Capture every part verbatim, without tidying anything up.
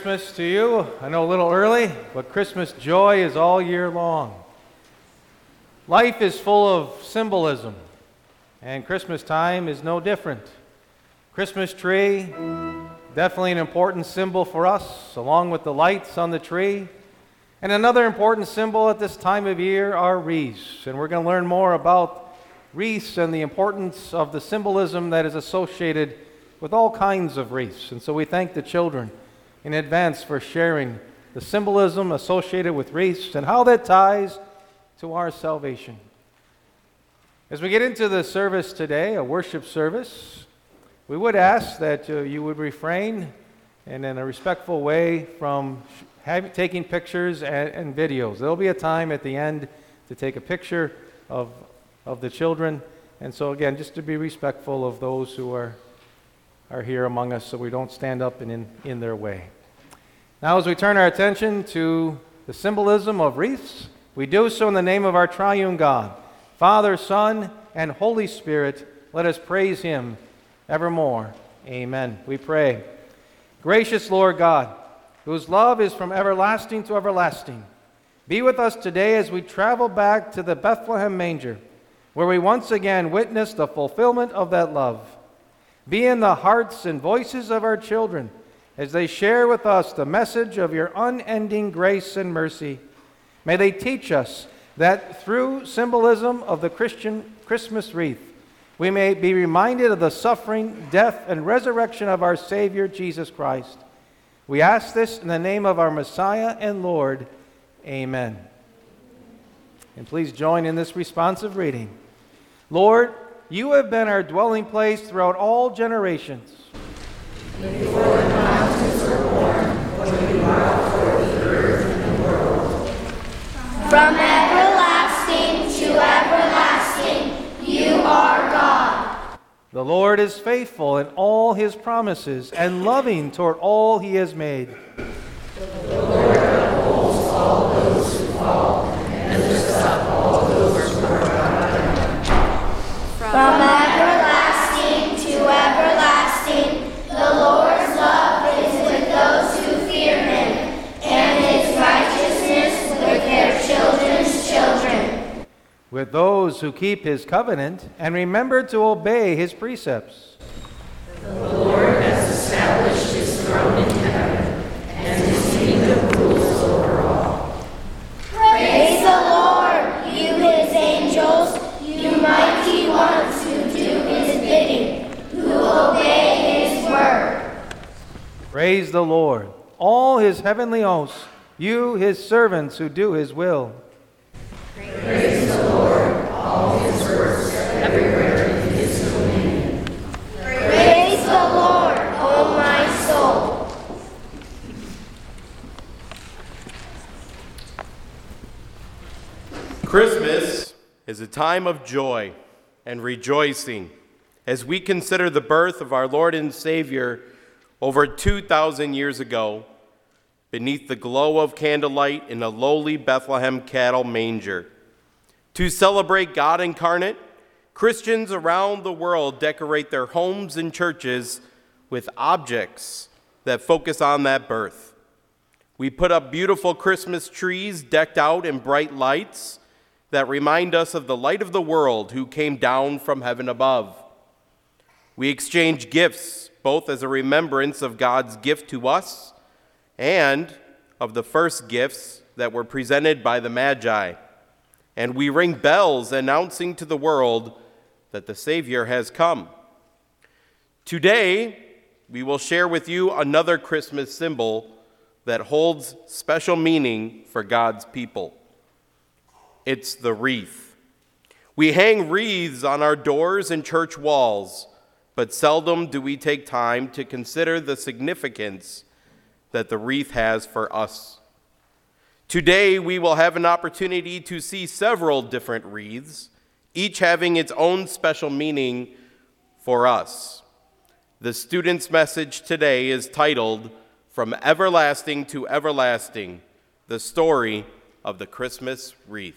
Christmas to you. I know a little early, but Christmas joy is all year long. Life is full of symbolism, and Christmas time is no different. Christmas tree, definitely an important symbol for us, along with the lights on the tree. And another important symbol at this time of year are wreaths. And we're going to learn more about wreaths and the importance of the symbolism that is associated with all kinds of wreaths. And so we thank the children in advance for sharing the symbolism associated with wreaths and how that ties to our salvation. As we get into the service today, a worship service, we would ask that uh, you would refrain and in a respectful way from have, taking pictures and, and videos. There will be a time at the end to take a picture of, of the children. And so again, just to be respectful of those who are are here among us so we don't stand up and in, in their way. Now as we turn our attention to the symbolism of wreaths, we do so in the name of our triune God, Father, Son, and Holy Spirit. Let us praise Him evermore. Amen. We pray. Gracious Lord God, whose love is from everlasting to everlasting, be with us today as we travel back to the Bethlehem manger, where we once again witness the fulfillment of that love. Be in the hearts and voices of our children as they share with us the message of your unending grace and mercy. May they teach us that through symbolism of the Christian Christmas wreath, we may be reminded of the suffering, death, and resurrection of our Savior, Jesus Christ. We ask this in the name of our Messiah and Lord. Amen. And please join in this responsive reading. Lord, you have been our dwelling place throughout all generations. Before the mountains were born, when you brought forth the earth and the world. From everlasting to everlasting, you are God. The Lord is faithful in all His promises and loving toward all He has made. The Lord upholds all those who fall and lifts up all those who are bowed down. From everlasting to everlasting, the Lord's love is with those who fear Him, and His righteousness with their children's children. With those who keep His covenant and remember to obey His precepts. The Lord has established His throne in heaven, and His kingdom rules over all. Praise the Lord, you His angels, you mighty ones who do His bidding, who obey His word. Praise the Lord, all His heavenly hosts, you His servants who do His will. Praise the Lord, all His works everywhere in His dominion. Praise the Lord, O my soul. Christmas is a time of joy and rejoicing as we consider the birth of our Lord and Savior over two thousand years ago beneath the glow of candlelight in a lowly Bethlehem cattle manger. To celebrate God incarnate, Christians around the world decorate their homes and churches with objects that focus on that birth. We put up beautiful Christmas trees decked out in bright lights that remind us of the light of the world who came down from heaven above. We exchange gifts, both as a remembrance of God's gift to us and of the first gifts that were presented by the Magi. And we ring bells announcing to the world that the Savior has come. Today, we will share with you another Christmas symbol that holds special meaning for God's people. It's the wreath. We hang wreaths on our doors and church walls, but seldom do we take time to consider the significance that the wreath has for us. Today, we will have an opportunity to see several different wreaths, each having its own special meaning for us. The student's message today is titled, From Everlasting to Everlasting, the Story of the Christmas Wreath.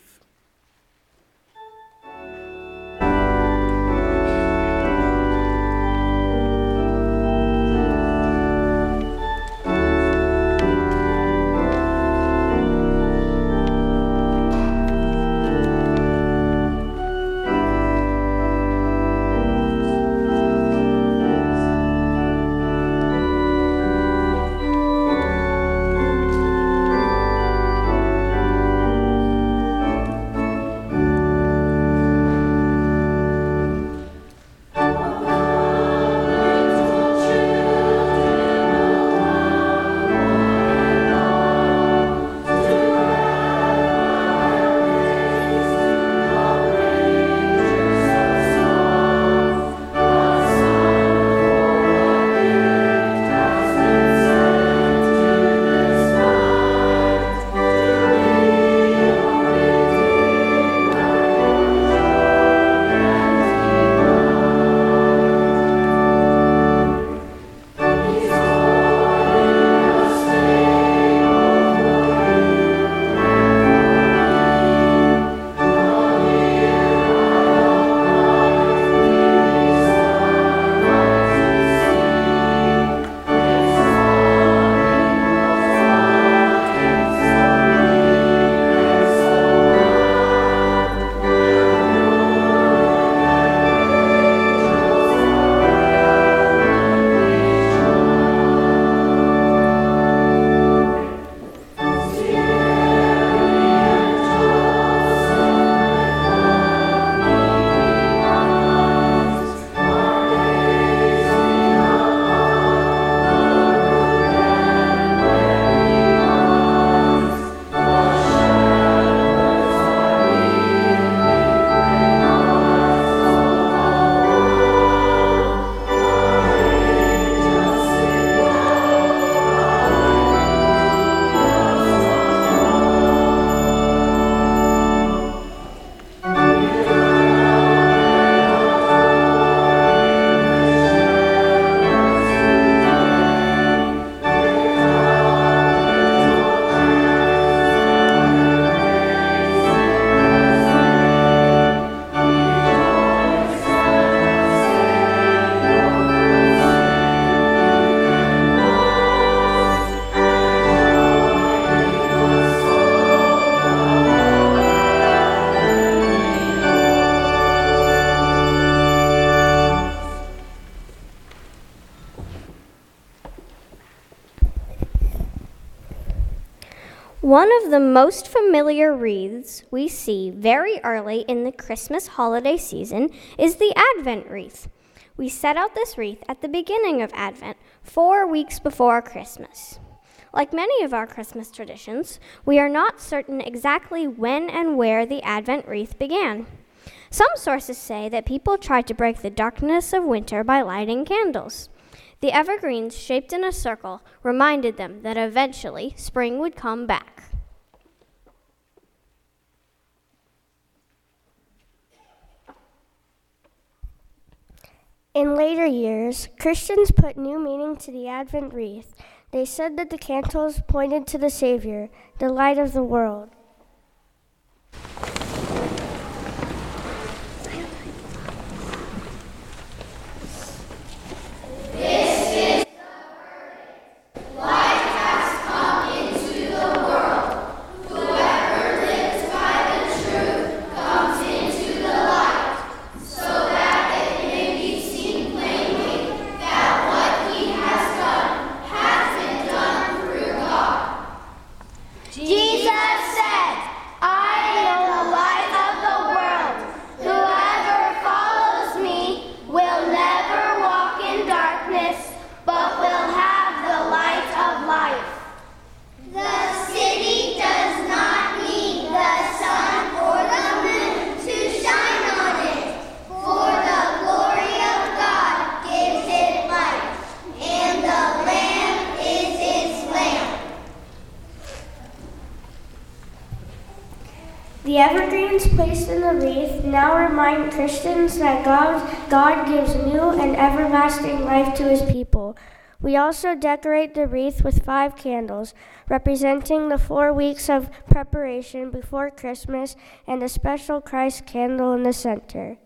One of the most familiar wreaths we see very early in the Christmas holiday season is the Advent wreath. We set out this wreath at the beginning of Advent, four weeks before Christmas. Like many of our Christmas traditions, we are not certain exactly when and where the Advent wreath began. Some sources say that people tried to break the darkness of winter by lighting candles. The evergreens shaped in a circle reminded them that eventually spring would come back. In later years, Christians put new meaning to the Advent wreath. They said that the candles pointed to the Savior, the light of the world. The evergreens placed in the wreath now remind Christians that God, God gives new and everlasting life to his people. We also decorate the wreath with five candles, representing the four weeks of preparation before Christmas and a special Christ candle in the center.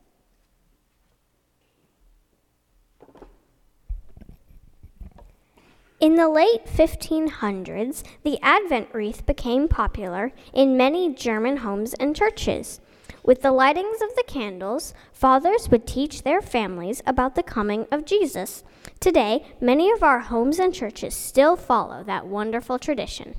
In the late fifteen hundreds, the Advent wreath became popular in many German homes and churches. With the lightings of the candles, fathers would teach their families about the coming of Jesus. Today, many of our homes and churches still follow that wonderful tradition.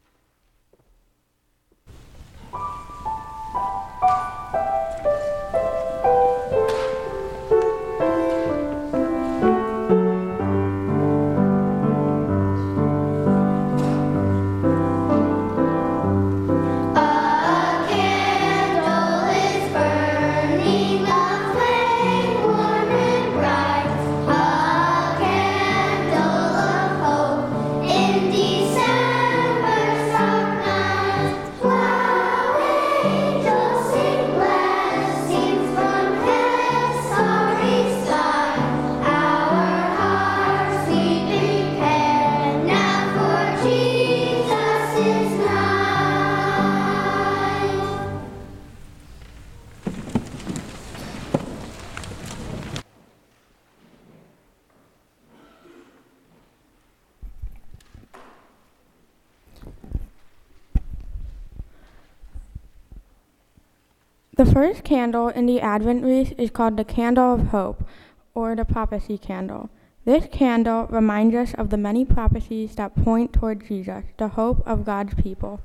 The first candle in the Advent wreath is called the Candle of Hope, or the Prophecy Candle. This candle reminds us of the many prophecies that point toward Jesus, the hope of God's people.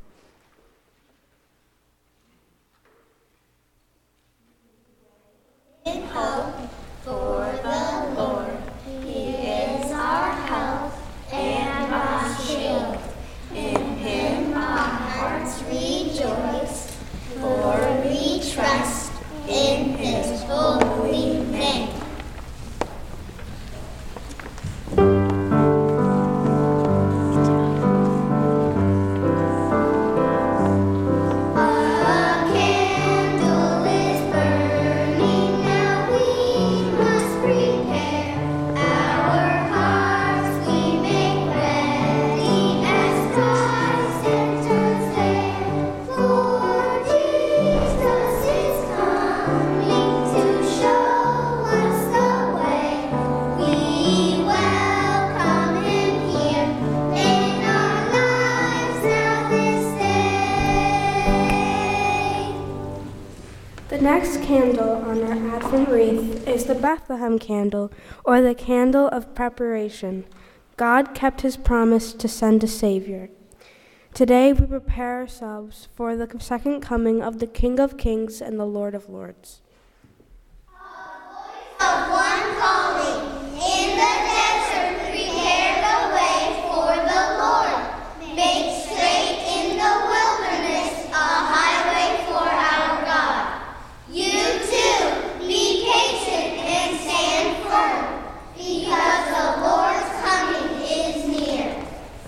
In hope for the Lord, He is our help and our shield. In Him our hearts rejoice, for we trust in His holy name. The next candle on our Advent wreath is the Bethlehem candle, or the candle of preparation. God kept his promise to send a Savior. Today we prepare ourselves for the second coming of the King of Kings and the Lord of Lords. Of one calling, in the desert prepare the way for the Lord. Make straight in the wilderness a highway for our God. You too, be patient and stand firm, because the Lord's coming is near.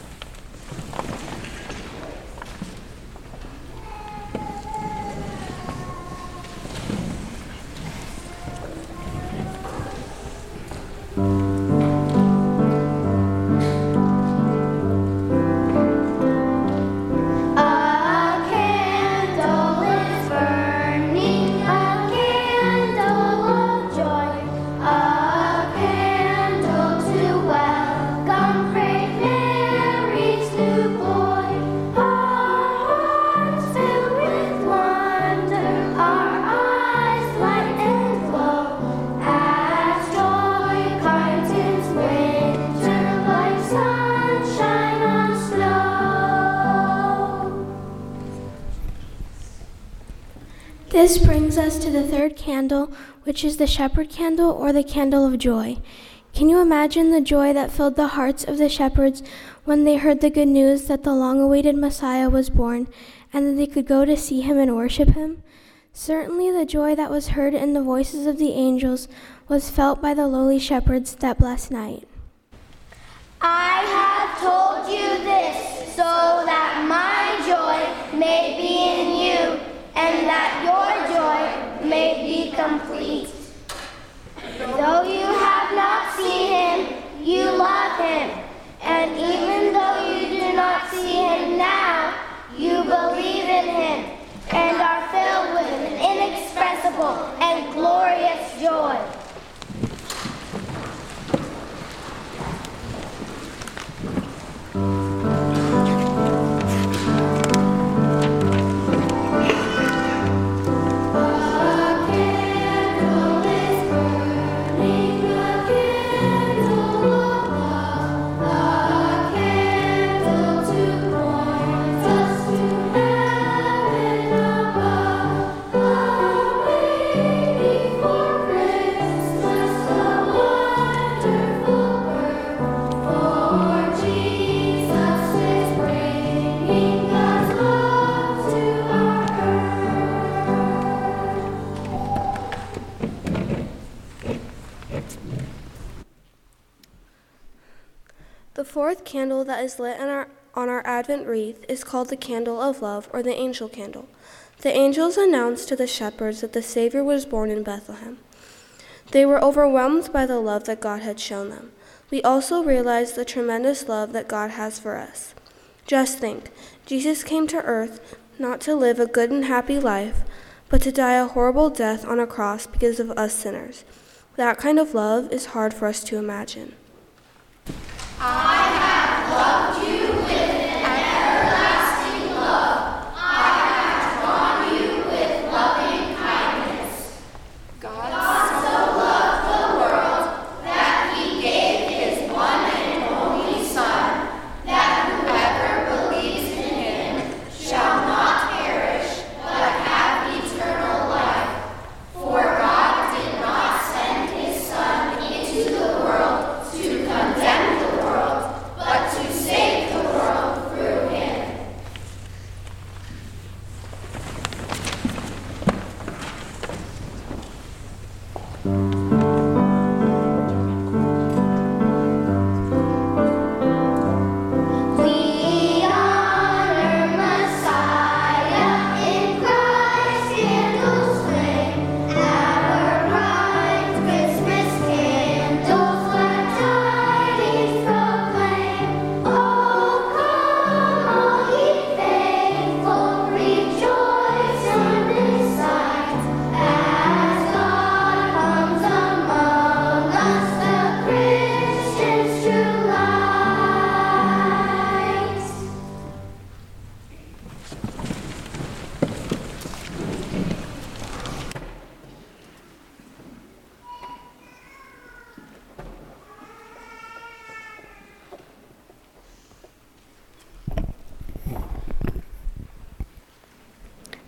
This brings us to the third candle, which is the shepherd candle or the candle of joy. Can you imagine the joy that filled the hearts of the shepherds when they heard the good news that the long-awaited Messiah was born and that they could go to see him and worship him? Certainly the joy that was heard in the voices of the angels was felt by the lowly shepherds that blessed night. I have told you this so that my joy may be in you, and that your joy may be complete. Though you have not seen him, you love him. And even though you do not see him now, you believe in him and are filled with an inexpressible and glorious joy. The fourth candle that is lit on our, on our Advent wreath is called the candle of love, or the angel candle. The angels announced to the shepherds that the Savior was born in Bethlehem. They were overwhelmed by the love that God had shown them. We also realized the tremendous love that God has for us. Just think, Jesus came to earth not to live a good and happy life, but to die a horrible death on a cross because of us sinners. That kind of love is hard for us to imagine. I have loved you with an everlasting love. I have drawn you with loving kindness. God, God so loved the world that he gave his one and only Son, that whoever believes in him shall not perish, but have eternal life. For God did not send his Son into the world to condemn the world,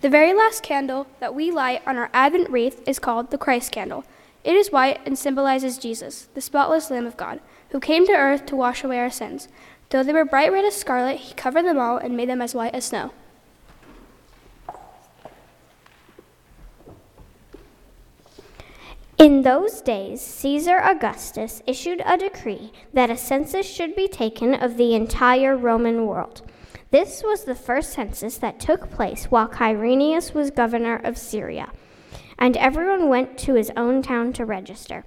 The very last candle that we light on our Advent wreath is called the Christ candle. It is white and symbolizes Jesus, the spotless Lamb of God, who came to earth to wash away our sins. Though they were bright red as scarlet, he covered them all and made them as white as snow. In those days, Caesar Augustus issued a decree that a census should be taken of the entire Roman world. This was the first census that took place while Quirinius was governor of Syria, and everyone went to his own town to register.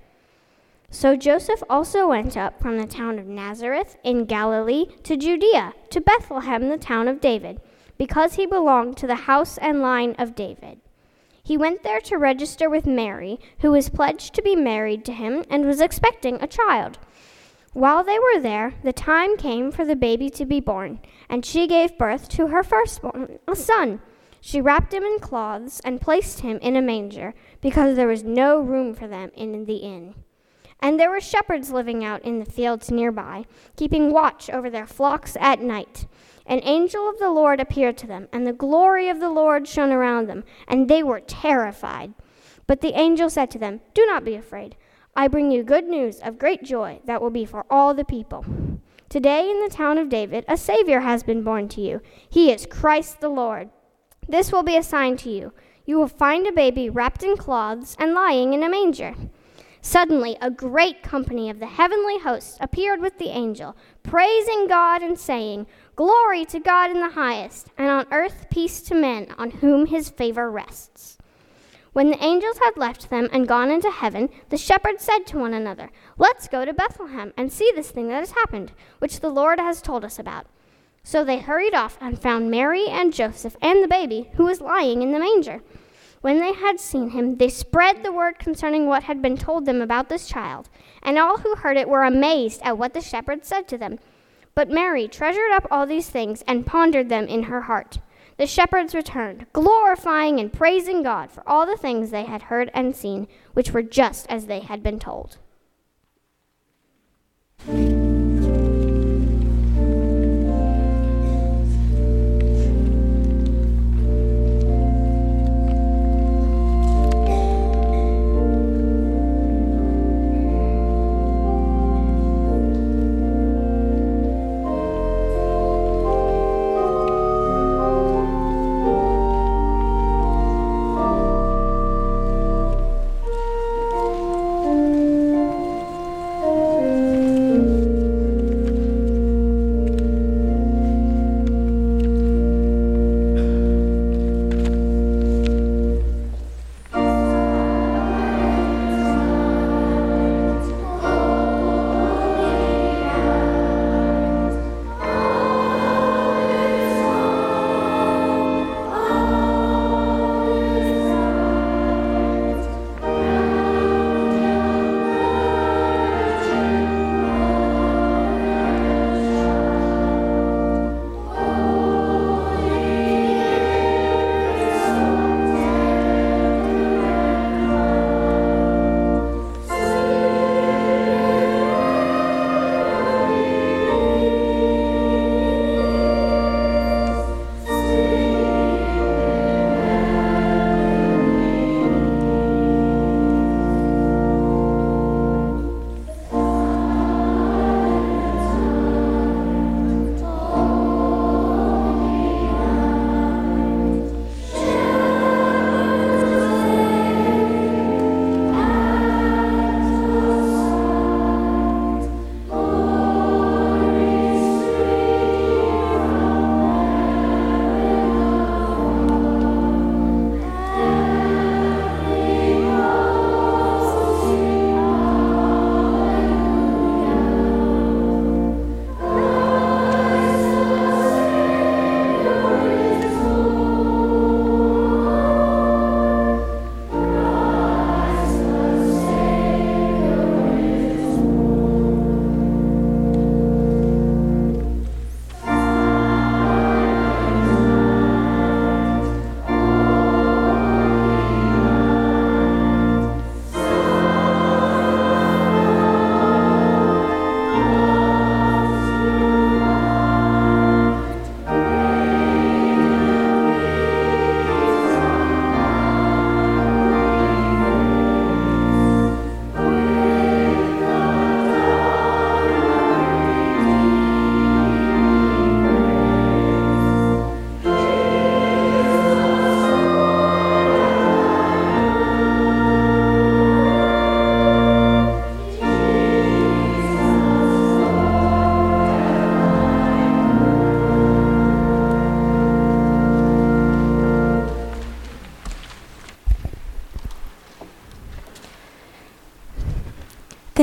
So Joseph also went up from the town of Nazareth in Galilee to Judea, to Bethlehem, the town of David, because he belonged to the house and line of David. He went there to register with Mary, who was pledged to be married to him and was expecting a child. While they were there, the time came for the baby to be born, and she gave birth to her firstborn, a son. She wrapped him in cloths and placed him in a manger, because there was no room for them in the inn. And there were shepherds living out in the fields nearby, keeping watch over their flocks at night. An angel of the Lord appeared to them, and the glory of the Lord shone around them, and they were terrified. But the angel said to them, "Do not be afraid. I bring you good news of great joy that will be for all the people. Today in the town of David, a Savior has been born to you. He is Christ the Lord. This will be a sign to you. You will find a baby wrapped in cloths and lying in a manger." Suddenly, a great company of the heavenly hosts appeared with the angel, praising God and saying, "Glory to God in the highest, and on earth peace to men on whom his favor rests." When the angels had left them and gone into heaven, the shepherds said to one another, "Let's go to Bethlehem and see this thing that has happened, which the Lord has told us about." So they hurried off and found Mary and Joseph and the baby, who was lying in the manger. When they had seen him, they spread the word concerning what had been told them about this child, and all who heard it were amazed at what the shepherds said to them. But Mary treasured up all these things and pondered them in her heart. The shepherds returned, glorifying and praising God for all the things they had heard and seen, which were just as they had been told.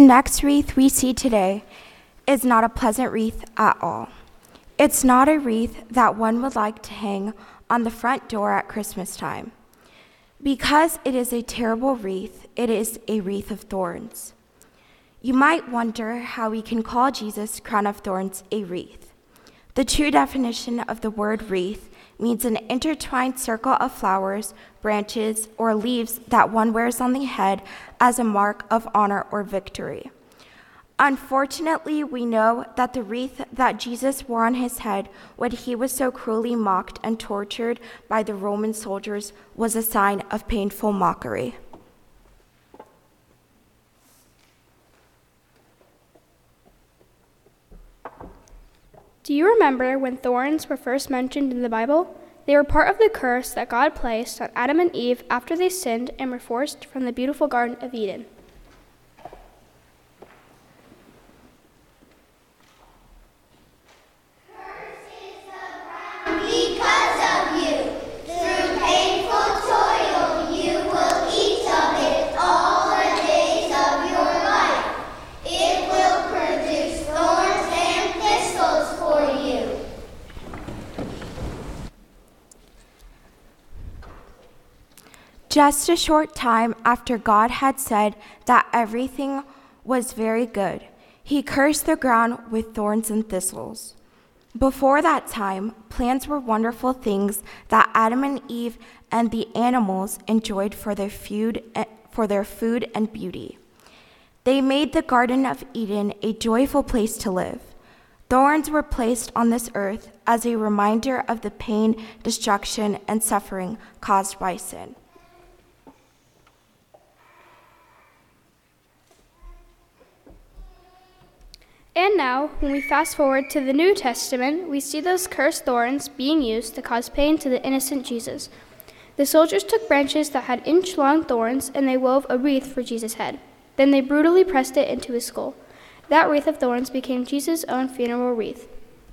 next wreath we see today is not a pleasant wreath at all. It's not a wreath that one would like to hang on the front door at Christmas time. Because it is a terrible wreath, it is a wreath of thorns. You might wonder how we can call Jesus' crown of thorns a wreath. The true definition of the word wreath means an intertwined circle of flowers, branches, or leaves that one wears on the head as a mark of honor or victory. Unfortunately, we know that the wreath that Jesus wore on his head when he was so cruelly mocked and tortured by the Roman soldiers was a sign of painful mockery. Do you remember when thorns were first mentioned in the Bible? They were part of the curse that God placed on Adam and Eve after they sinned and were forced from the beautiful Garden of Eden. Because of you, through painful toil, you will eat of it all the days of your life. It will produce thorns and thistles for you. Just a short time after God had said that everything was very good, he cursed the ground with thorns and thistles. Before that time, plants were wonderful things that Adam and Eve and the animals enjoyed for their food, for their food and beauty. They made the Garden of Eden a joyful place to live. Thorns were placed on this earth as a reminder of the pain, destruction, and suffering caused by sin. And now, when we fast forward to the New Testament, we see those cursed thorns being used to cause pain to the innocent Jesus. The soldiers took branches that had inch-long thorns, and they wove a wreath for Jesus' head. Then they brutally pressed it into his skull. That wreath of thorns became Jesus' own funeral wreath.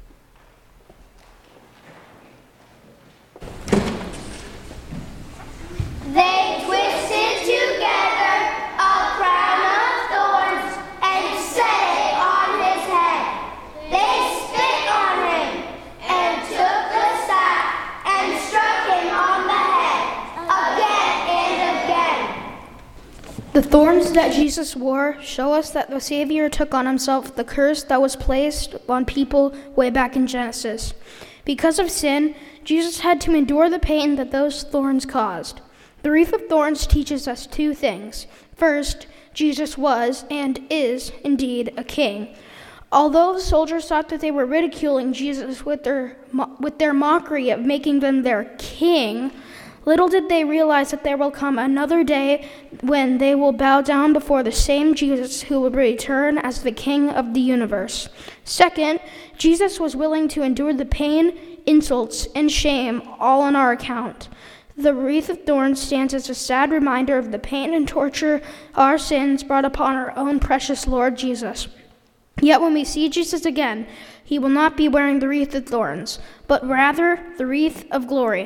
They twisted together a crown of thorns and set it on his head. They spit on him and took the staff and struck him on the head again and again. The thorns that Jesus wore show us that the Savior took on himself the curse that was placed on people way back in Genesis. Because of sin, Jesus had to endure the pain that those thorns caused. The wreath of thorns teaches us two things. First, Jesus was and is indeed a king. Although the soldiers thought that they were ridiculing Jesus with their with their mockery of making them their king, little did they realize that there will come another day when they will bow down before the same Jesus who will return as the King of the universe. Second, Jesus was willing to endure the pain, insults, and shame all on our account. The wreath of thorns stands as a sad reminder of the pain and torture our sins brought upon our own precious Lord Jesus. Yet when we see Jesus again, he will not be wearing the wreath of thorns, but rather the wreath of glory.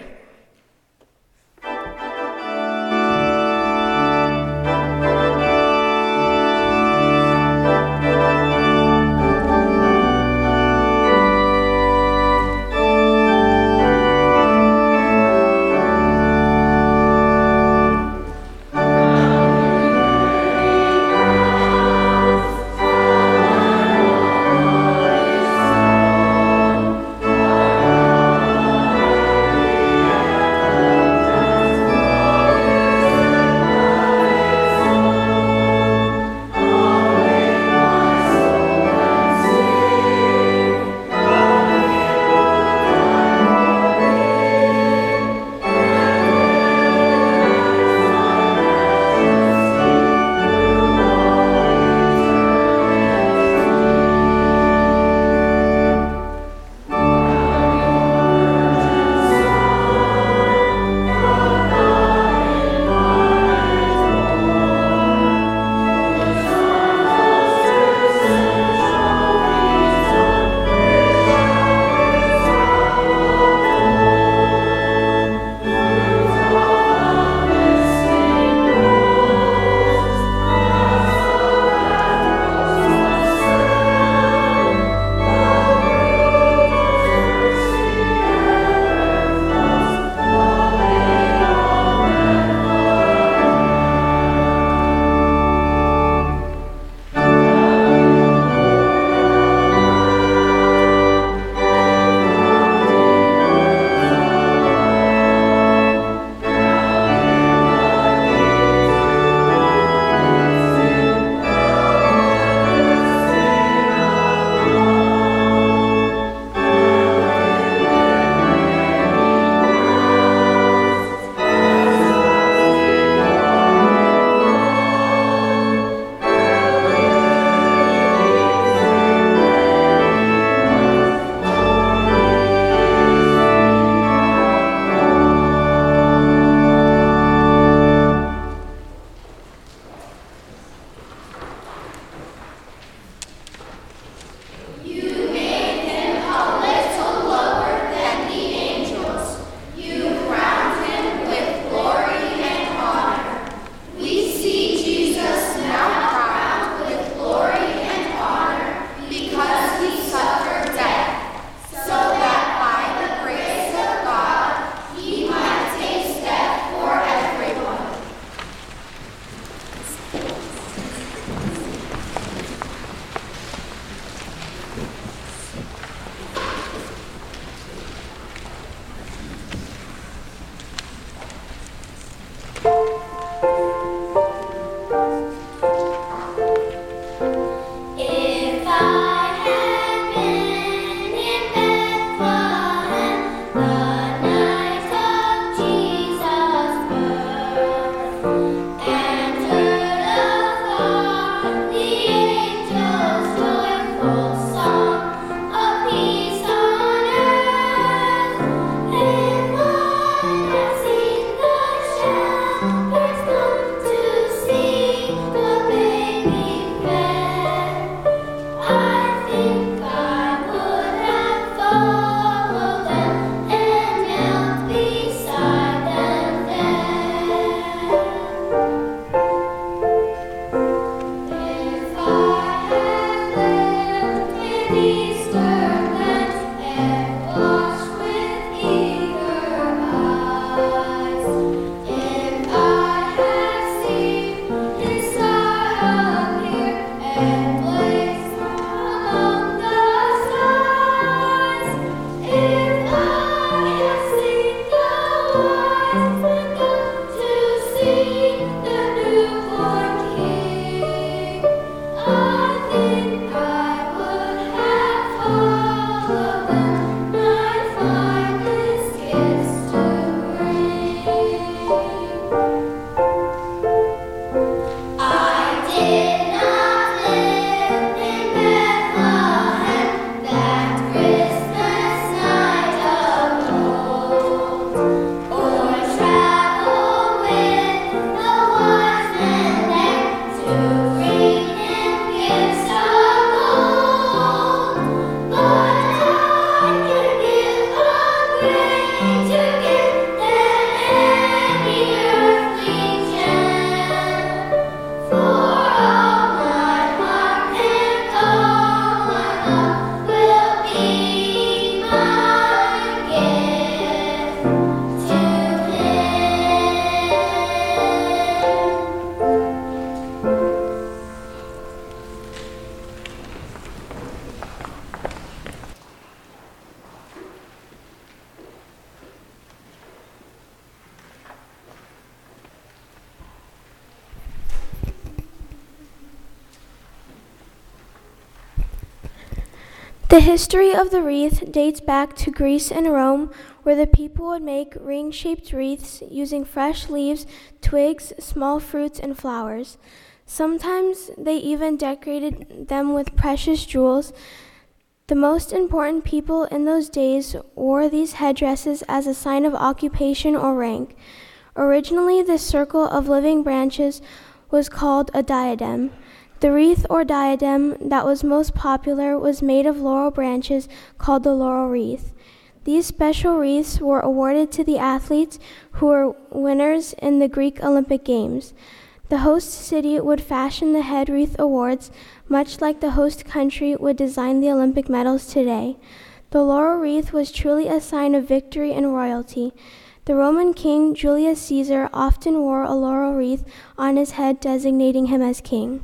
The history of the wreath dates back to Greece and Rome, where the people would make ring-shaped wreaths using fresh leaves, twigs, small fruits, and flowers. Sometimes they even decorated them with precious jewels. The most important people in those days wore these headdresses as a sign of occupation or rank. Originally, this circle of living branches was called a diadem. The wreath or diadem that was most popular was made of laurel branches called the laurel wreath. These special wreaths were awarded to the athletes who were winners in the Greek Olympic Games. The host city would fashion the head wreath awards, much like the host country would design the Olympic medals today. The laurel wreath was truly a sign of victory and royalty. The Roman king Julius Caesar often wore a laurel wreath on his head, designating him as king.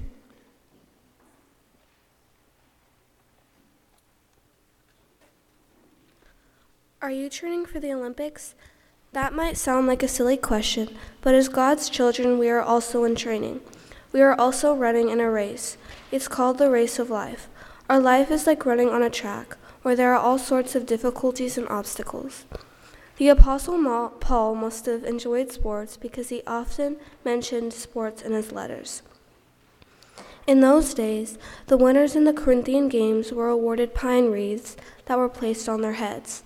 Are you training for the Olympics? That might sound like a silly question, but as God's children, we are also in training. We are also running in a race. It's called the race of life. Our life is like running on a track, where there are all sorts of difficulties and obstacles. The Apostle Paul must have enjoyed sports because he often mentioned sports in his letters. In those days, the winners in the Corinthian games were awarded pine wreaths that were placed on their heads.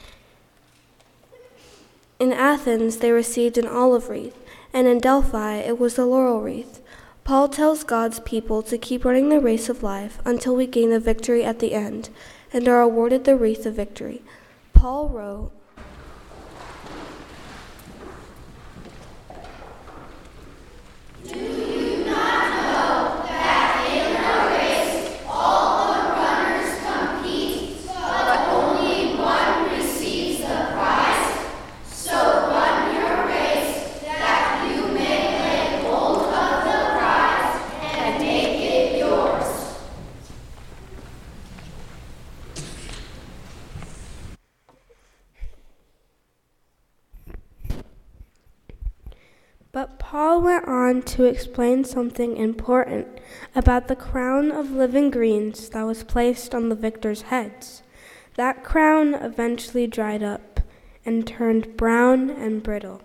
In Athens, they received an olive wreath, and in Delphi, it was the laurel wreath. Paul tells God's people to keep running the race of life until we gain the victory at the end and are awarded the wreath of victory. Paul wrote, Do you not know that in a race all the runners compete, but only one receives the prize? So run your race, that you may lay hold of the prize and make it yours. But Paul went on to explain something important about the crown of living greens that was placed on the victors' heads. That crown eventually dried up and turned brown and brittle.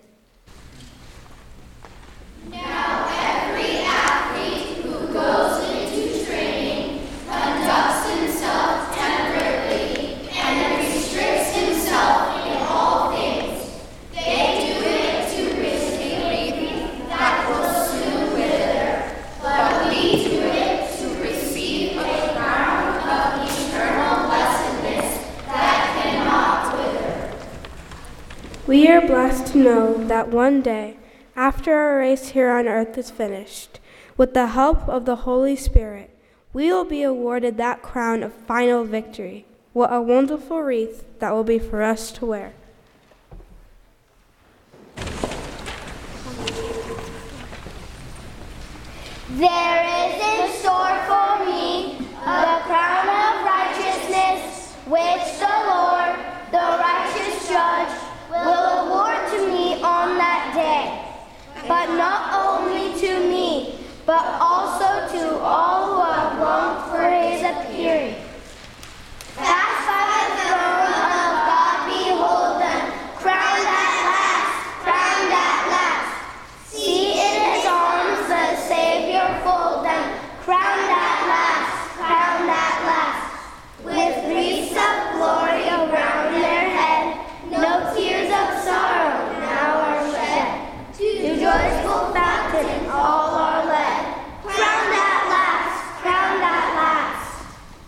Now every athlete who goes into training conducts himself temperately and restricts himself in all things. They do it to receive a wreath that will soon wither, but we do it to receive a crown of eternal blessedness that cannot wither. We are blessed to know that one day, after our race here on earth is finished, with the help of the Holy Spirit, we will be awarded that crown of final victory. What a wonderful wreath that will be for us to wear. There is in store for me the crown of righteousness, which the Lord, the righteous judge, will award to me on that day. But not only to me, but also to all who have longed for his appearing. Fast by the throne of God behold them, crowned at last, crowned at last. See in his arms the Savior fold them, crowned at last, crowned at last. With wreaths of glory around their head, no tears of sorrow now are shed. To joyful fountain all are led, crowned at last, crowned at last.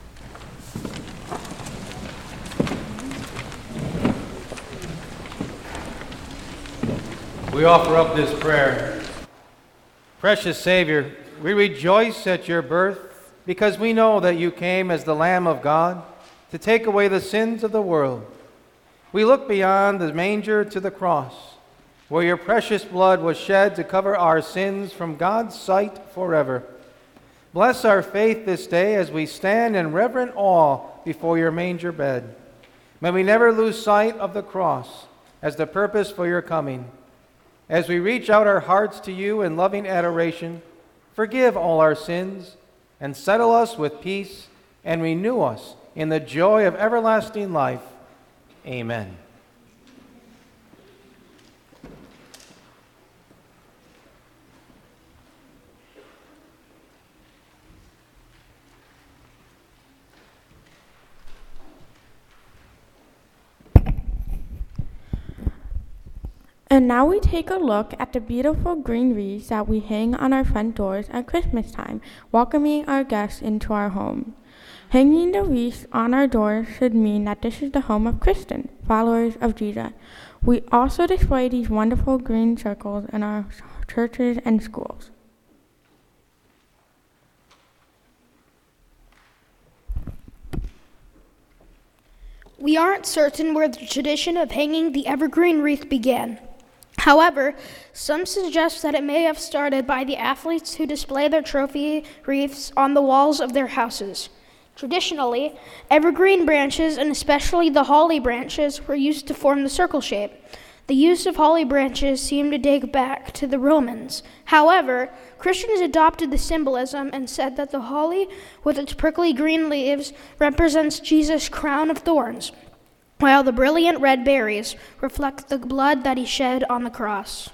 We offer up this prayer. Precious Savior, we rejoice at your birth because we know that you came as the Lamb of God to take away the sins of the world. We look beyond the manger to the cross, where your precious blood was shed to cover our sins from God's sight forever. Bless our faith this day as we stand in reverent awe before your manger bed. May we never lose sight of the cross as the purpose for your coming. As we reach out our hearts to you in loving adoration, forgive all our sins and settle us with peace and renew us in the joy of everlasting life. Amen. And now we take a look at the beautiful green wreaths that we hang on our front doors at Christmas time, welcoming our guests into our home. Hanging the wreaths on our doors should mean that this is the home of Christians, followers of Jesus. We also display these wonderful green circles in our churches and schools. We aren't certain where the tradition of hanging the evergreen wreath began. However, some suggest that it may have started by the athletes who display their trophy wreaths on the walls of their houses. Traditionally, evergreen branches, and especially the holly branches, were used to form the circle shape. The use of holly branches seemed to date back to the Romans. However, Christians adopted the symbolism and said that the holly, with its prickly green leaves, represents Jesus' crown of thorns, while the brilliant red berries reflect the blood that he shed on the cross.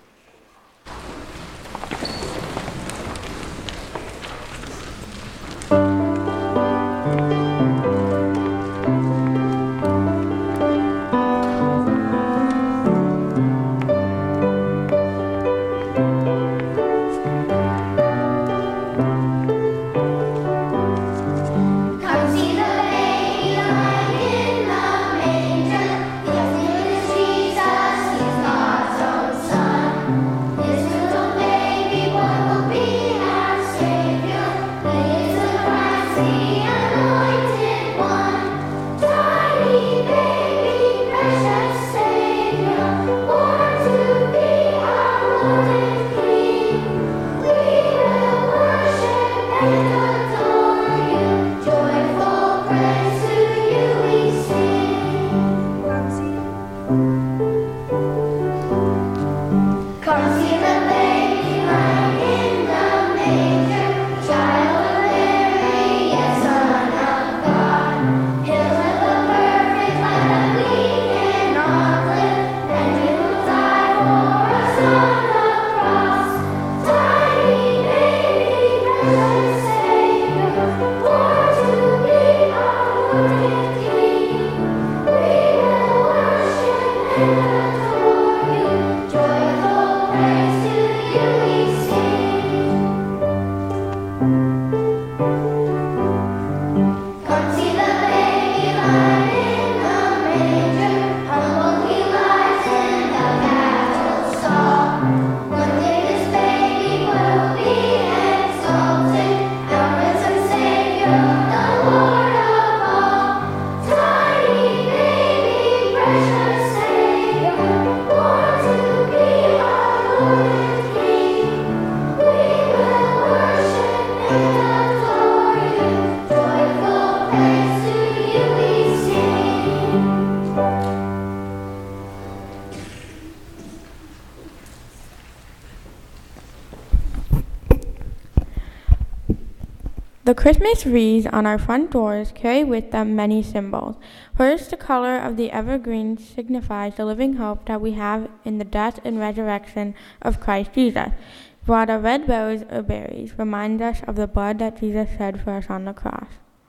The Christmas wreaths on our front doors carry with them many symbols. First, the color of the evergreen signifies the living hope that we have in the death and resurrection of Christ Jesus, while the red bows or berries remind us of the blood that Jesus shed for us on the cross.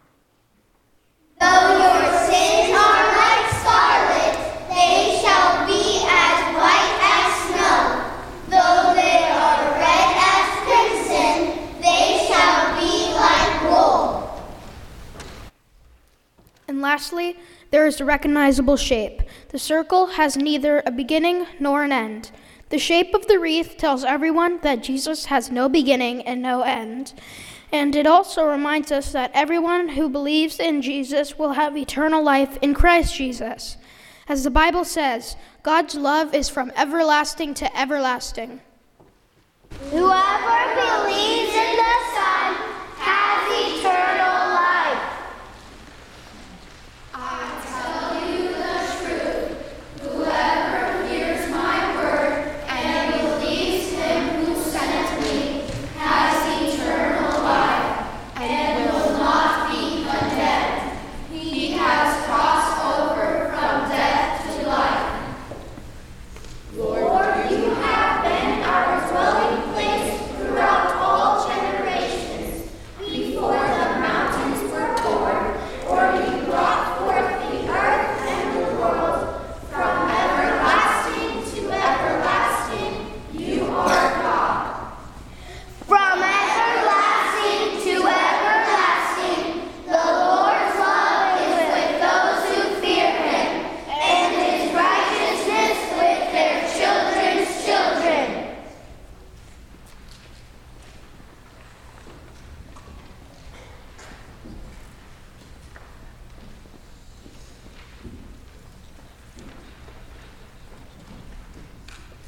Though your sins are like scarlet, they shall be as white as snow. Though they are red as crimson, they shall be like wool. And lastly, there is the recognizable shape. The circle has neither a beginning nor an end. The shape of the wreath tells everyone that Jesus has no beginning and no end. And it also reminds us that everyone who believes in Jesus will have eternal life in Christ Jesus. As the Bible says, God's love is from everlasting to everlasting. Whoever believes in the Son has eternal life. I tell you the truth. Whoever hears my word and believes him who sent me has eternal life and will not be condemned.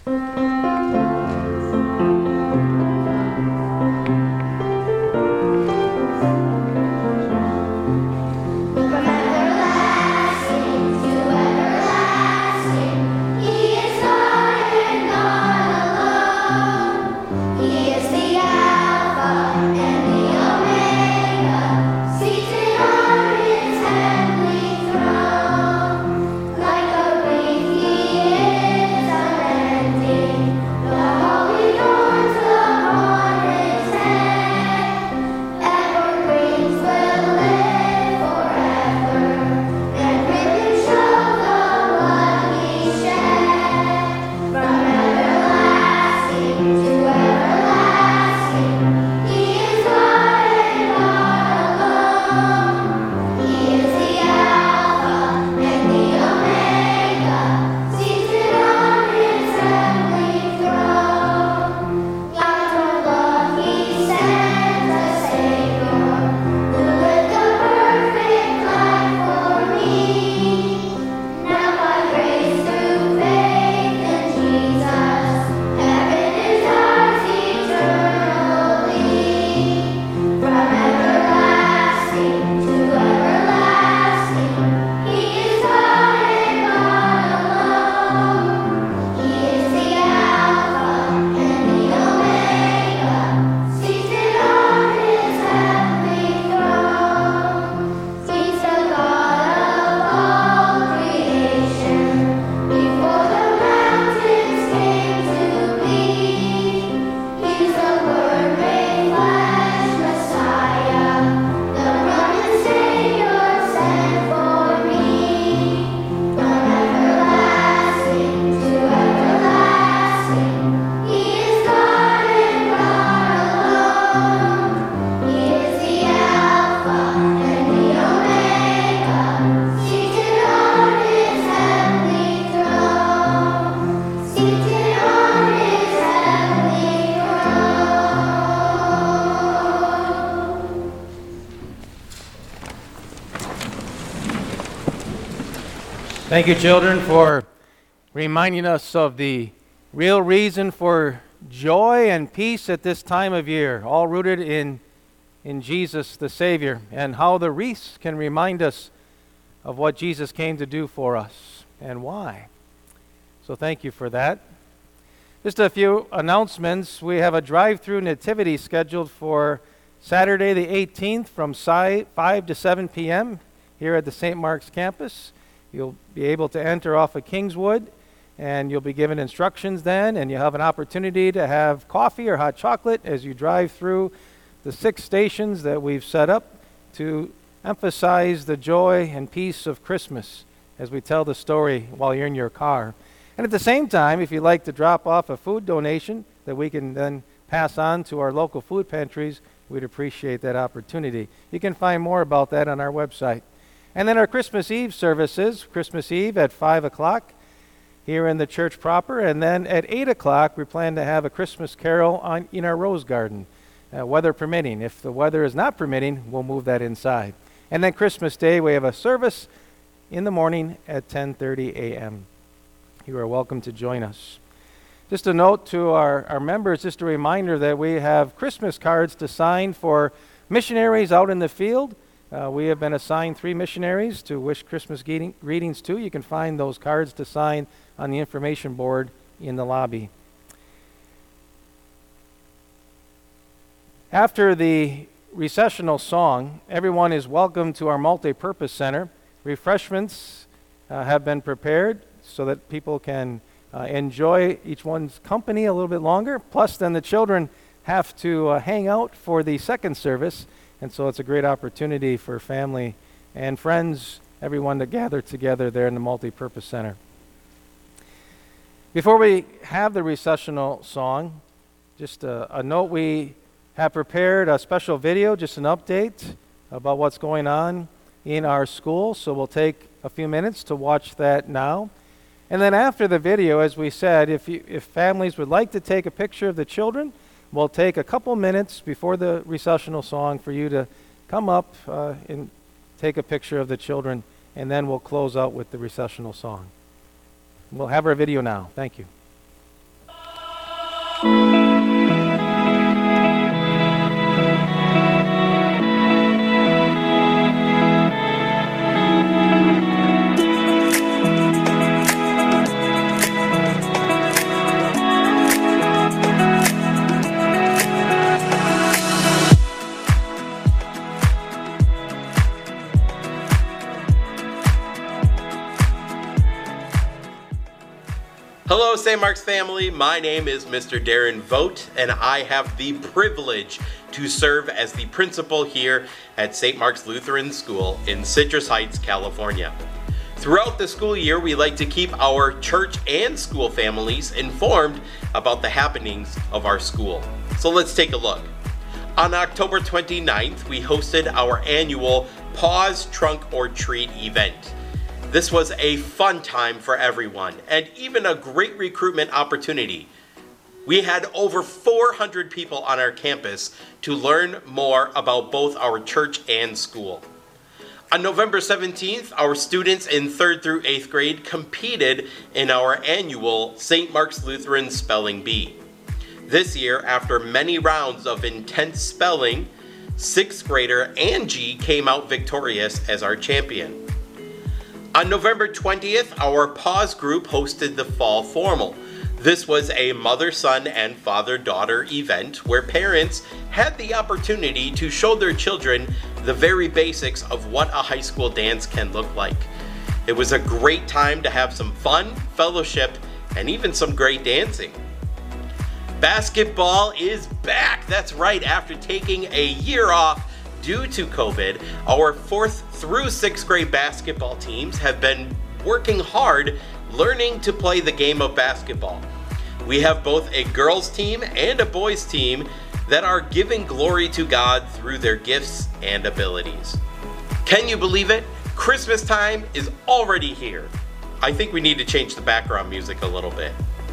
Thank you, children, for reminding us of the real reason for joy and peace at this time of year, all rooted in, in Jesus the Savior, and how the wreaths can remind us of what Jesus came to do for us and why. So thank you for that. Just a few announcements. We have a drive-through nativity scheduled for Saturday the eighteenth from five to seven p.m. here at the Saint Mark's campus. You'll be able to enter off of Kingswood, and you'll be given instructions then, and you'll have an opportunity to have coffee or hot chocolate as you drive through the six stations that we've set up to emphasize the joy and peace of Christmas as we tell the story while you're in your car. And at the same time, if you'd like to drop off a food donation that we can then pass on to our local food pantries, we'd appreciate that opportunity. You can find more about that on our website. And then our Christmas Eve services, Christmas Eve at five o'clock here in the church proper. And then at eight o'clock, we plan to have a Christmas carol on, in our rose garden, uh, weather permitting. If the weather is not permitting, we'll move that inside. And then Christmas Day, we have a service in the morning at ten thirty a.m. You are welcome to join us. Just a note to our, our members, just a reminder that we have Christmas cards to sign for missionaries out in the field. Uh, we have been assigned three missionaries to wish Christmas greeting, greetings to. You can find those cards to sign on the information board in the lobby. After the recessional song, everyone is welcome to our multi-purpose center. Refreshments uh, have been prepared so that people can uh, enjoy each one's company a little bit longer. Plus, then the children have to uh, hang out for the second service. And so it's a great opportunity for family and friends, everyone to gather together there in the Multi-Purpose Center. Before we have the recessional song, just a, a note, we have prepared a special video, just an update about what's going on in our school. So we'll take a few minutes to watch that now. And then after the video, as we said, if, you, if families would like to take a picture of the children, we'll take a couple minutes before the recessional song for you to come up uh, and take a picture of the children, and then we'll close out with the recessional song. We'll have our video now. Thank you. Hello, Saint Mark's family. My name is Mister Darren Vogt, and I have the privilege to serve as the principal here at Saint Mark's Lutheran School in Citrus Heights, California. Throughout the school year, we like to keep our church and school families informed about the happenings of our school. So let's take a look. On October twenty-ninth, we hosted our annual Pause, Trunk, or Treat event. This was a fun time for everyone, and even a great recruitment opportunity. We had over four hundred people on our campus to learn more about both our church and school. On November seventeenth, our students in third through eighth grade competed in our annual Saint Mark's Lutheran Spelling Bee. This year, after many rounds of intense spelling, sixth grader Angie came out victorious as our champion. On November twentieth, our Pause group hosted the Fall Formal. This was a mother-son and father-daughter event where parents had the opportunity to show their children the very basics of what a high school dance can look like. It was a great time to have some fun, fellowship, and even some great dancing. Basketball is back. That's right, after taking a year off due to COVID, our fourth through sixth grade basketball teams have been working hard learning to play the game of basketball. We have both a girls team and a boys team that are giving glory to God through their gifts and abilities. Can you believe it? Christmas time is already here. I think we need to change the background music a little bit.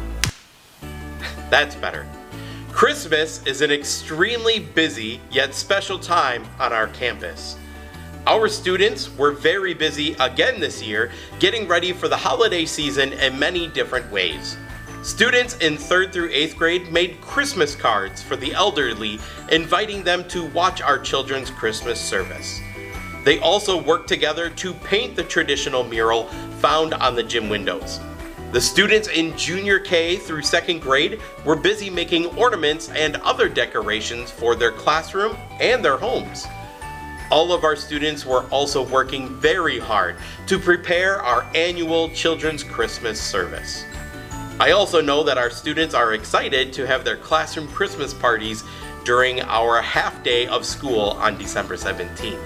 That's better. Christmas is an extremely busy yet special time on our campus. Our students were very busy again this year, getting ready for the holiday season in many different ways. Students in third through eighth grade made Christmas cards for the elderly, inviting them to watch our children's Christmas service. They also worked together to paint the traditional mural found on the gym windows. The students in junior K through second grade were busy making ornaments and other decorations for their classroom and their homes. All of our students were also working very hard to prepare our annual Children's Christmas service. I also know that our students are excited to have their classroom Christmas parties during our half day of school on December seventeenth.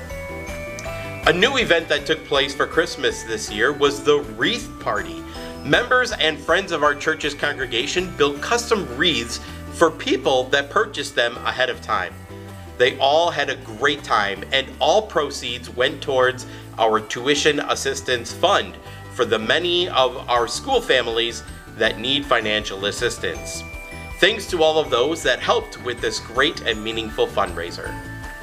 A new event that took place for Christmas this year was the Wreath Party. Members and friends of our church's congregation built custom wreaths for people that purchased them ahead of time. They all had a great time, and all proceeds went towards our tuition assistance fund for the many of our school families that need financial assistance. Thanks to all of those that helped with this great and meaningful fundraiser.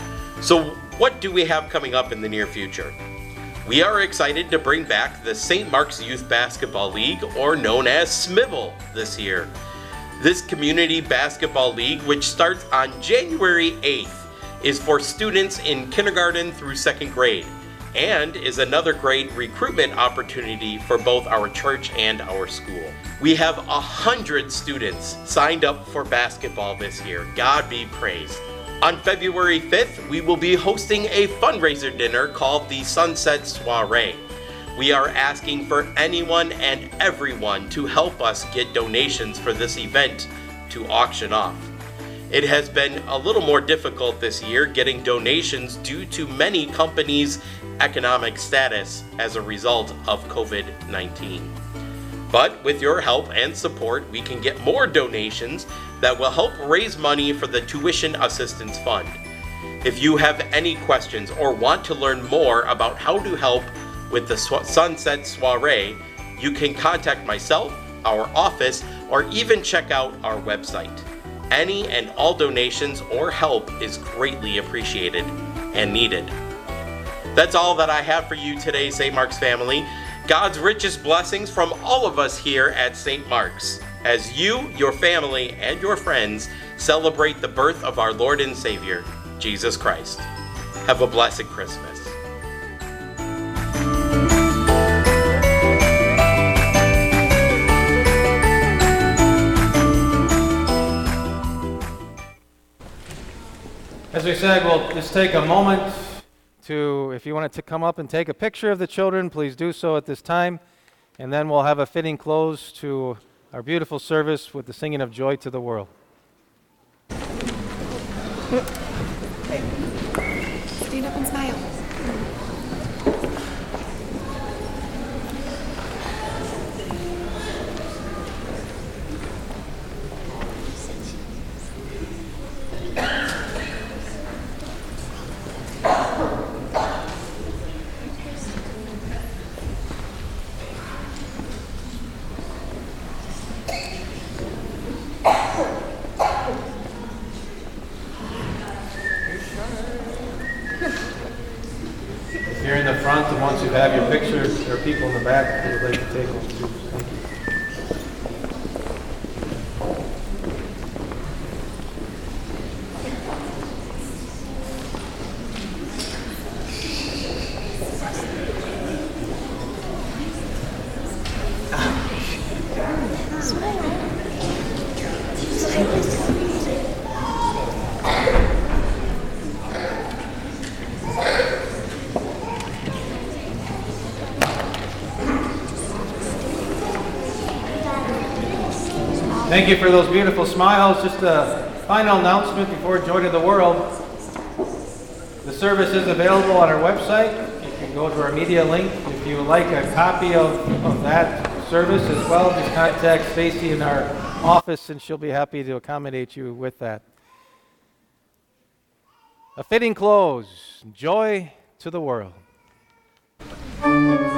So what do we have coming up in the near future? We are excited to bring back the Saint Mark's Youth Basketball League, or known as S M I V L, this year. This community basketball league, which starts on January eighth, is for students in kindergarten through second grade, and is another great recruitment opportunity for both our church and our school. We have a hundred students signed up for basketball this year. God be praised. On February fifth, we will be hosting a fundraiser dinner called the Sunset Soiree. We are asking for anyone and everyone to help us get donations for this event to auction off. It has been a little more difficult this year getting donations due to many companies' economic status as a result of covid nineteen. But with your help and support, we can get more donations that will help raise money for the Tuition Assistance Fund. If you have any questions or want to learn more about how to help with the Sunset Soiree, you can contact myself, our office, or even check out our website. Any and all donations or help is greatly appreciated and needed. That's all that I have for you today, Saint Mark's family. God's richest blessings from all of us here at Saint Mark's, as you, your family, and your friends celebrate the birth of our Lord and Savior, Jesus Christ. Have a blessed Christmas. As we said, we'll just take a moment to, if you wanted to come up and take a picture of the children, please do so at this time. And then we'll have a fitting close to our beautiful service with the singing of Joy to the World. Stand up and smile. If you're in the front and once you have your picture, there are people in the back who would like to take one too. Thank you. Thank you for those beautiful smiles. Just a final announcement before Joy to the World. The service is available on our website. You can go to our media link. If you would like a copy of, of that service as well, just contact Stacy in our office and she'll be happy to accommodate you with that. A fitting close. Joy to the World.